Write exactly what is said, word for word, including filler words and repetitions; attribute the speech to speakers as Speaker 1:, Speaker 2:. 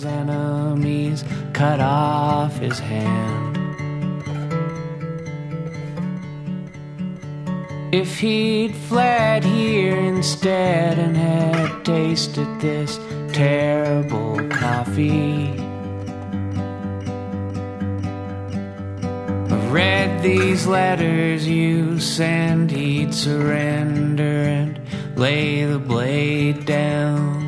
Speaker 1: his enemies, cut off his hand. If he'd fled here instead and had tasted this terrible coffee, read these letters you send, he'd surrender and lay the blade down.